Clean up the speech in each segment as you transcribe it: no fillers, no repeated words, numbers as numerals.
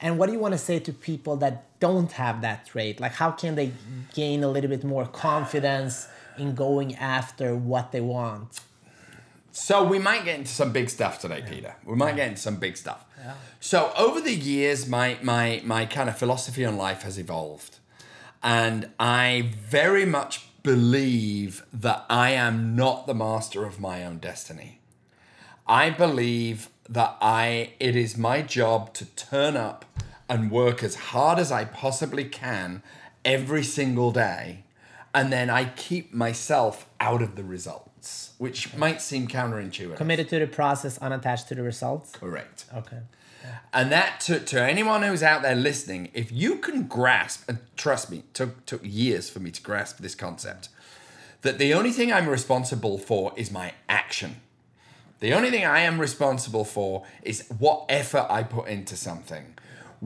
And what do you want to say to people that don't have that trait? Like, how can they gain a little bit more confidence in going after what they want? So we might get into some big stuff today, Peter. We might get into some big stuff. Yeah. So over the years, my kind of philosophy on life has evolved. And I very much believe that I am not the master of my own destiny. I believe that it is my job to turn up and work as hard as I possibly can every single day. And then I keep myself out of the results, which might seem counterintuitive. Committed to the process, unattached to the results? Correct. Okay. And that, to anyone who's out there listening, if you can grasp, and trust me, it took years for me to grasp this concept, that the only thing I'm responsible for is my action. The only thing I am responsible for is what effort I put into something.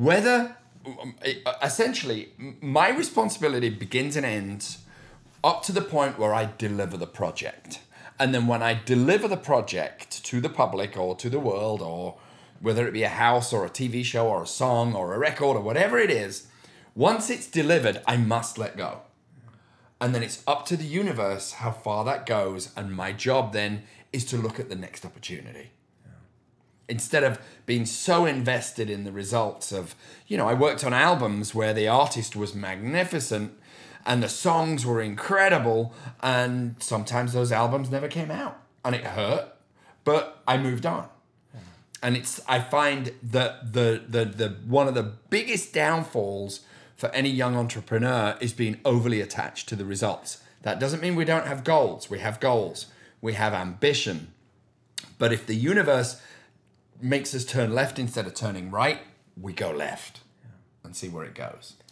Essentially, my responsibility begins and ends up to the point where I deliver the project. And then when I deliver the project to the public or to the world, or whether it be a house or a TV show or a song or a record or whatever it is, once it's delivered, I must let go. And then it's up to the universe how far that goes. And my job then is to look at the next opportunity. Yeah. Instead of being so invested in the results of, I worked on albums where the artist was magnificent and the songs were incredible. And sometimes those albums never came out and it hurt, but I moved on. Yeah. And I find that the one of the biggest downfalls for any young entrepreneur is being overly attached to the results. That doesn't mean we don't have goals. We have goals. We have ambition. But if the universe makes us turn left instead of turning right, we go left and see where it goes.